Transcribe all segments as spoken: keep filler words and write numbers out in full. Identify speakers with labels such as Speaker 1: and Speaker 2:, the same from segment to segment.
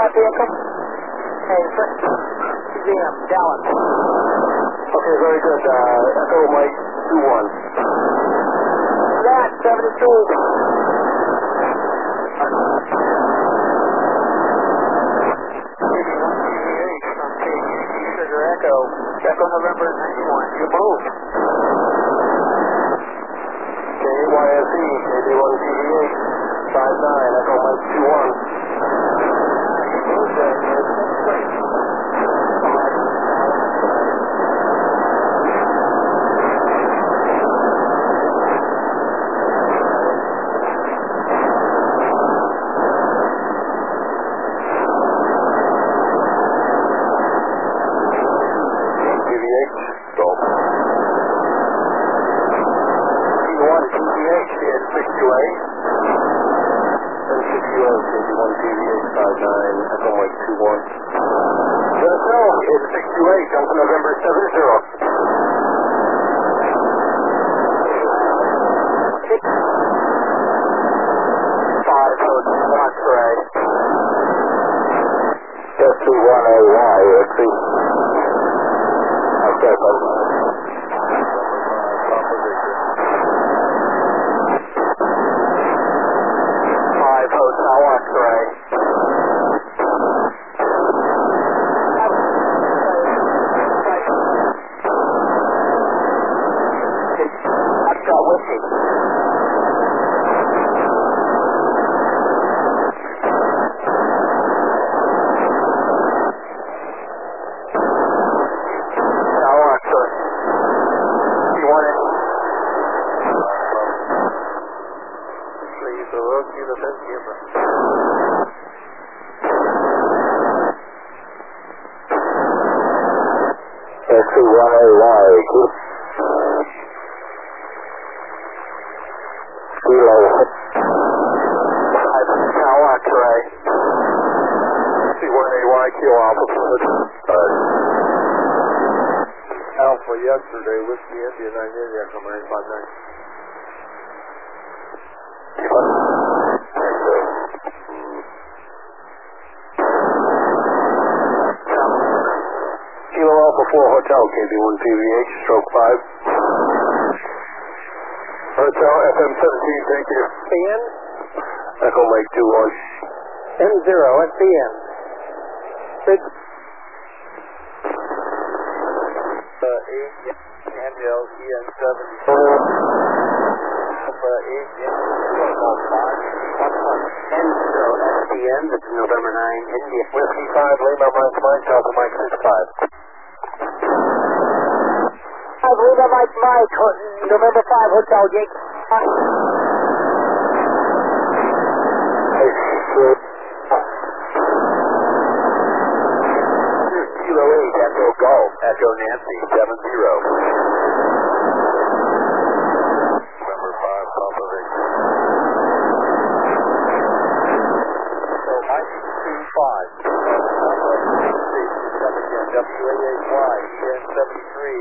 Speaker 1: that vehicle? Hey, museum, Dallas.
Speaker 2: Okay, very good. Uh, Echo Mike two one.
Speaker 1: That, seventy-two. Sugar Echo, Echo November ninety-one. You move.
Speaker 2: K Y S E, K D one T V H, five nine, Echo Mike two one.
Speaker 1: You move there. That's great.
Speaker 2: November seven zero.
Speaker 1: Five, one, right.
Speaker 2: S two one A Y, X E. Okay,
Speaker 1: Five, hotel, X-ray.
Speaker 2: S two one A Y, Kilo.
Speaker 1: Now X-ray.
Speaker 2: S two one A Y, Kilo Alpha. Alpha yesterday, Whiskey India nine India, coming in five nine. Kilo Alpha four Hotel, K B one P V H, stroke five. Hotel F M seventeen, thank you.
Speaker 1: P N?
Speaker 2: Echo Mike two one.
Speaker 1: M zero at P N. Big.
Speaker 2: Uh, eight, Angel, E N seven. Alpha eight,
Speaker 1: N zero at P N, this is November nine, India.
Speaker 2: Whiskey five, Lima Mike Mike, Alpha Mike six five.
Speaker 1: I believe I Mike Mike, November five, Hotel Yankee.
Speaker 2: Kilo eight, Echo Golf, Echo Nancy, seven zero. November five, Papa Victor. So Mike two five. Come again, W A H Y, E N seventy-three.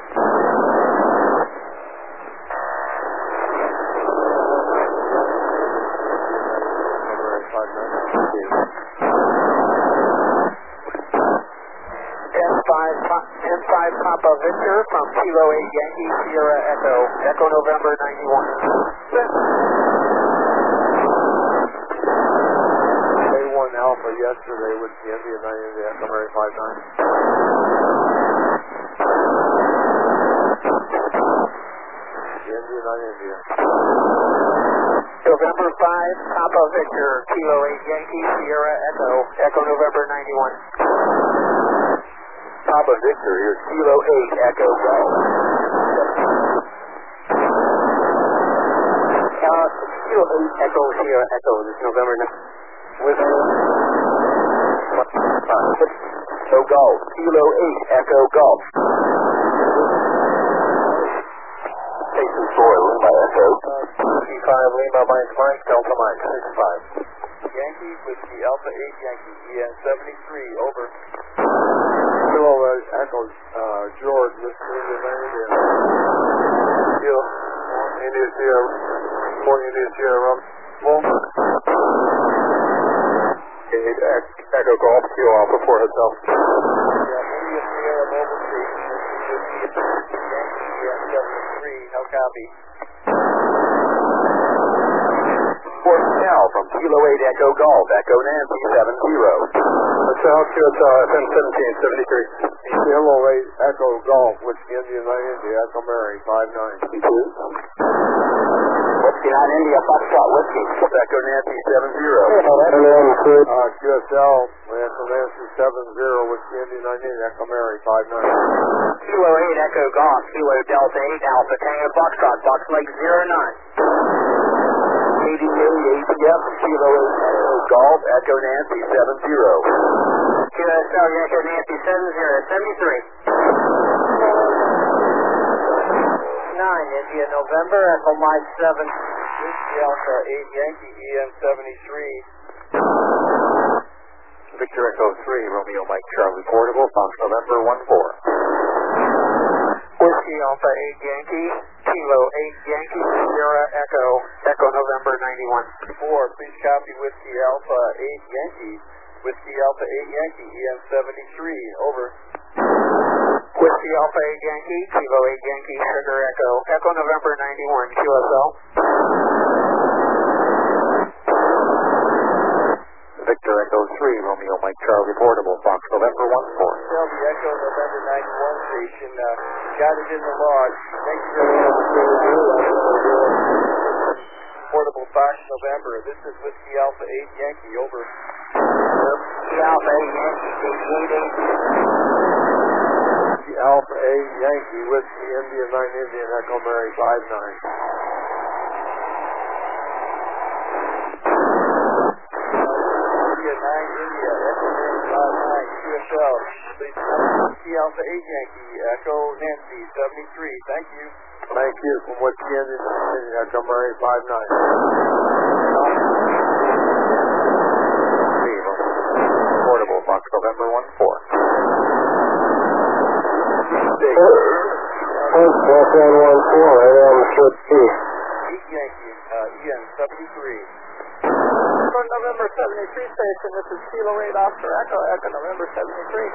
Speaker 1: M five Papa Victor from Kilo eight Yankee Sierra Echo, Echo November ninety-one.
Speaker 2: A one Alpha yesterday with the India nine India, Echo Mary five nine. India nine India.
Speaker 1: November five Papa Victor, Kilo eight Yankee Sierra Echo, Echo November ninety-one.
Speaker 2: Papa Victor, here's Kilo eight, Echo Golf.
Speaker 1: Uh, Kilo eight Echo Sierra Echo, this is November nine.
Speaker 2: With Echo Golf, Kilo eight, Echo Golf. Station four, Lima Echo. Whiskey five, Lima Mike Mike, Delta Mike six five. Yankee, Whiskey Alpha eight Yankee, E N seventy-three, over. Kilo uh, Echo, uh, George, Whiskey India nine India. Kilo, India Sierra, four India Sierra, Rum. eight Echo Golf, Kilo Alpha four Hotel.
Speaker 3: Yeah, India Sierra Mobile Station. This is Yankee E N seventy-three. How copy?
Speaker 2: Fort Snell from Kilo eight Echo Golf, Echo Nancy seven zero. Hotel, Q S L, F M seventeen seventy-three.
Speaker 4: Kilo eight Echo Golf, Whiskey India nine India, Echo Mary five nine.
Speaker 2: Whiskey nine India, Foxtrot Whiskey, Echo Nancy seven zero.
Speaker 4: Uh, Q S L, Echo Nancy seven zero, Whiskey India nine India, Echo Mary five nine.
Speaker 1: Kilo eight Echo Golf, Kilo Delta eight Alpha Tango Foxtrot, Fox Lake zero nine.
Speaker 2: A D A A T F, Kilo eight Echo Golf, Echo Nancy seven zero.
Speaker 1: Q S L Echo Nancy seven zero, seventy-three.
Speaker 3: nine India November, Echo Mike seven. Whiskey Alpha eight Yankee E N seventy-three.
Speaker 2: Victor Echo three, Romeo Mike Charlie Portable, Fox November one four.
Speaker 1: Whiskey Alpha eight Yankee, Kilo eight Yankee, Sierra Echo, Echo November ninety-one.
Speaker 3: four, please copy Whiskey Alpha eight Yankee. Whiskey Alpha eight Yankee E N seventy-three. Over.
Speaker 1: Whiskey Alpha eight Yankee, Kilo eight Yankee, Sugar Echo, Echo November ninety-one, Q S L.
Speaker 2: Victor Echo three, Romeo Mike Charlie Portable, Fox November one four.
Speaker 3: Tell the Echo November ninety-one station, uh, got it in the log. Thank you very much. Portable Fox November. This is Whiskey Alpha eight Yankee. Over.
Speaker 1: Whiskey Alpha eight Yankee, eight eight.
Speaker 4: Whiskey Alpha eight Yankee, Whiskey India nine India, Echo Mary five nine.
Speaker 3: India nine India, Echo Mary five nine, Q S L. Please copy Whiskey Alpha eight Yankee, Echo Nancy seventy-three. Thank you.
Speaker 4: Thank you from Whiskey India nine India, Echo Mary five nine.
Speaker 2: Portable, Fox November one four.
Speaker 4: F one one four, right on the short key.
Speaker 3: eight Yankee, uh, E N seventy-three.
Speaker 1: Echo November seventy-three station, this is Kilo eight Oscar Echo, Echo November seventy-three.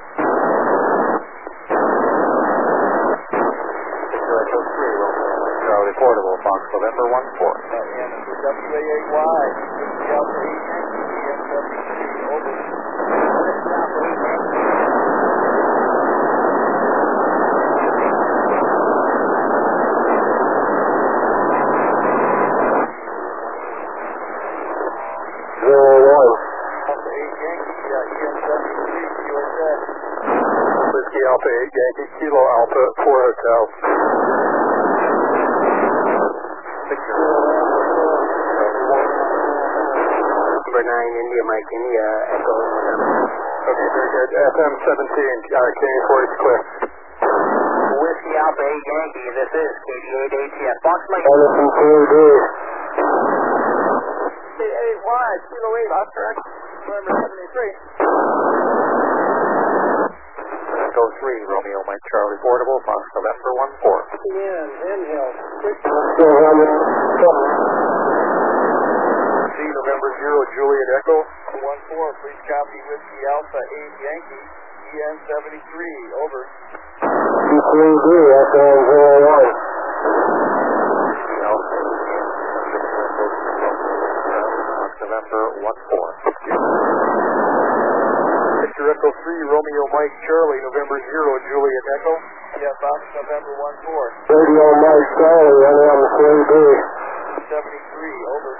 Speaker 2: Victor Echo three, Romeo Charlie Portable, Fox November one four.
Speaker 3: Uh, and this is W A eight Y, Whiskey Alpha eight Yankee, E N seventy-three. Over.
Speaker 1: Whiskey Alpha eight Yankee.
Speaker 3: Alpha eight Yankee, uh, E N seventy-three, Q S S.
Speaker 2: Whiskey Alpha eight Yankee, Kilo Alpha four Hotel. Victor.
Speaker 1: Number nine India Mike India, Echo November.
Speaker 2: Okay, very good. F M seventeen, uh, K forty clear.
Speaker 1: Whiskey Alpha eight Yankee, this is K D eight A T F, Fox Lake. K eight Y, Kilo eight Oscar Echo, November seventy-three.
Speaker 2: Echo three, Romeo Mike Charlie Portable, Fox November one four.
Speaker 3: Ian, Inhale.
Speaker 2: C November zero, Juliet Echo.
Speaker 3: one four, please copy Whiskey Alpha eight Yankee, E N seventy-three. Over.
Speaker 4: C three D, Echo zero one.
Speaker 2: November one four. Victor Echo three, Romeo Mike Charlie, November zero, Juliet Echo.
Speaker 3: Yeah, Fox November one four.
Speaker 4: Radio Mike Charlie, right on the three D.
Speaker 3: seventy-three. Over.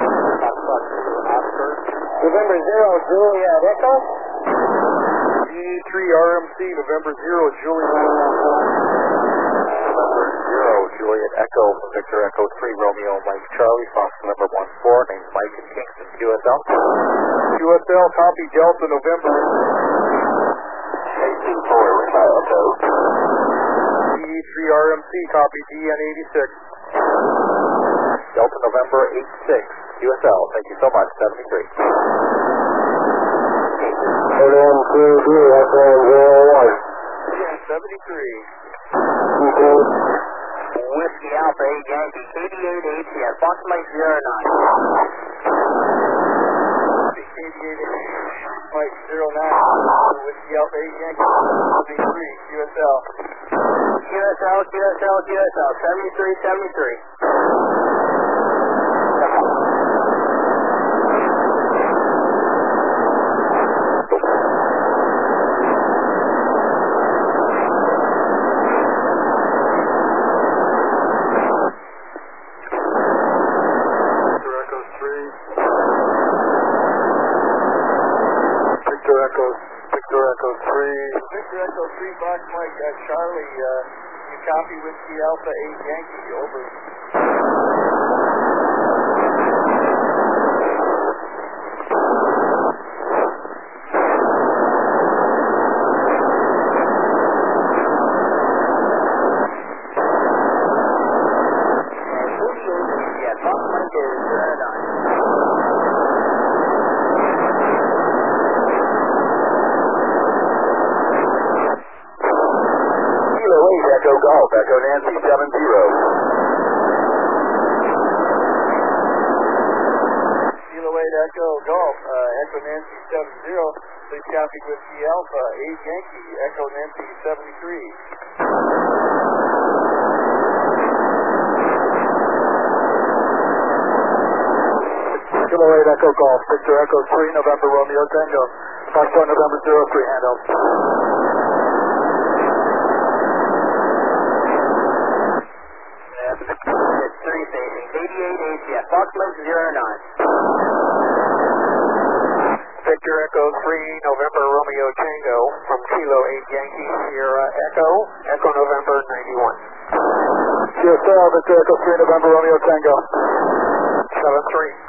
Speaker 1: November zero, Juliet Echo.
Speaker 2: E three R M C, November zero, Juliet November zero, Juliet Echo, Victor Echo three, Romeo Mike Charlie, Fox November one four, named Mike in Kingston, Q S L. Q S L, copy Delta November eighteen four, Echo. E three R M C, copy D N eighty-six. Delta November eighty-six, Q S L, thank you so much, seventy-three.
Speaker 4: Radio three D, Echo zero one.
Speaker 3: Yeah, seventy-three.
Speaker 1: Whiskey Alpha eight Yankee, K D eight A T F, Fox Lake zero nine.
Speaker 3: K D eight Mike, zero nine, Whiskey Alpha eight Yankee, seventy-three, Q S L.
Speaker 1: Q S L, Q S L, Q S L, seventy-three, seventy-three.
Speaker 4: Victor Echo, Victor Echo three.
Speaker 3: Victor Echo three, Fox Mike, uh, Charlie, uh, you copy Whiskey Alpha eight Yankee, over.
Speaker 1: Yeah, Fox Mike is zero nine.
Speaker 2: Echo Golf, Echo Nancy seven zero.
Speaker 3: Kilo eight Echo Golf, uh, Echo Nancy seven zero. Please copy Whiskey Alpha eight Yankee, Echo Nancy seventy-three.
Speaker 4: Kilo eight Echo Golf, Victor Echo three, November Romeo Tango. Foxtrot November zero three, handout.
Speaker 1: It's three station, eighty-eight H F, Fox Mike zero nine.
Speaker 2: Victor Echo three, November Romeo Tango from Kilo eight Yankee Sierra Echo, Echo November ninety-one.
Speaker 4: Q S L, Victor Echo three, November Romeo Tango.
Speaker 2: seven three.